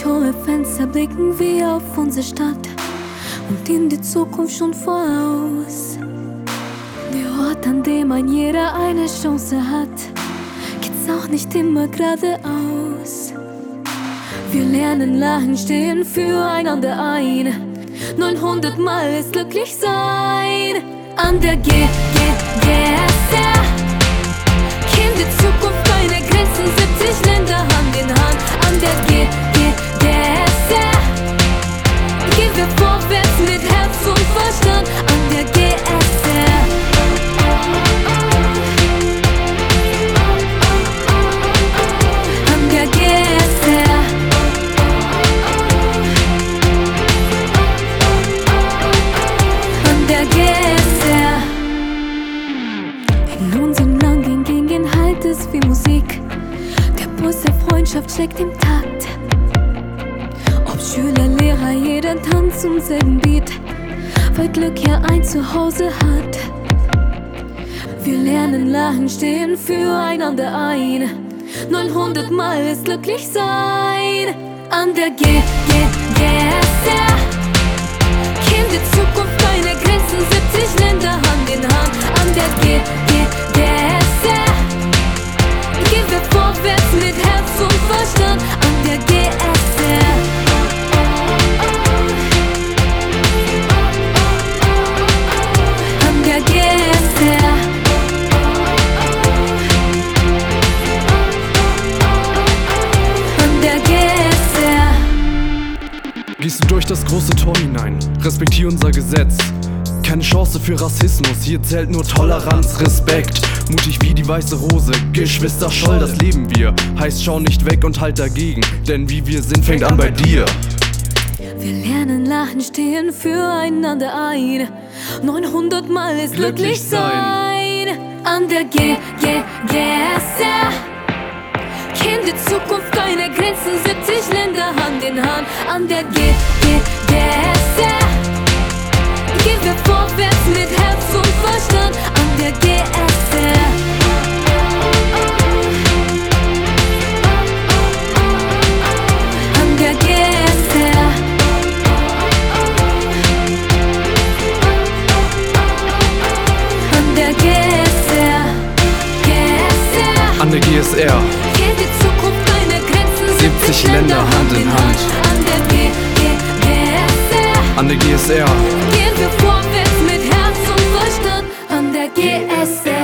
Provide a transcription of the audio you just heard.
Durch hohe Fenster blicken wir auf unsere Stadt und in die Zukunft schon voraus. Der Ort, an dem ein jeder eine Chance hat, geht's auch nicht immer geradeaus. Wir lernen, lachen, stehen füreinander ein. 900 Mal ist glücklich sein. An der GSR kennt die Zukunft keine Grenzen, 70 Länder Hand in Hand. An der GSR gehen wir vorwärts mit Herz und Verstand. An der GSR. An der GSR. An der GSR. In unserem langen Gehen halt es wie Musik. Der Puls der Freundschaft schlägt im Takt. Ob Schüler, Lehrer, jeder tanzt zum selben Beat, weil Glück ja ein Zuhause hat. Wir lernen, lachen, stehen füreinander ein. 900 Mal ist glücklich sein. An der GSR kennt die Zukunft keine Grenzen, 70 Länder Hand in Hand. An der GSR gehen wir vorwärts mit Herz und Verstand. An der GSR. An der GSR. An der GSR. Gehst du durch das große Tor hinein, respektier unser Gesetz. Keine Chance für Rassismus, hier zählt nur Toleranz, Respekt. Mutig wie die weiße Rose, Geschwister Scholl, das leben wir. Heißt, schau nicht weg und halt dagegen, denn wie wir sind, fängt an bei dir. Wir lernen, lachen, stehen füreinander ein. 900 Mal ist glücklich sein. An der GSR kennt die Zukunft keine Grenzen, 70 Länder Hand in Hand. An der GSR gehen wir vorwärts mit Herz und Verstand. An der GSR. An der GSR. An der GSR. An der GSR. Kennt die Zukunft keine Grenzen, 70 Länder Hand in Hand. An der GSR. An der GSR. Gehen wir vorwärts mit Herz und Verstand. An der GSR.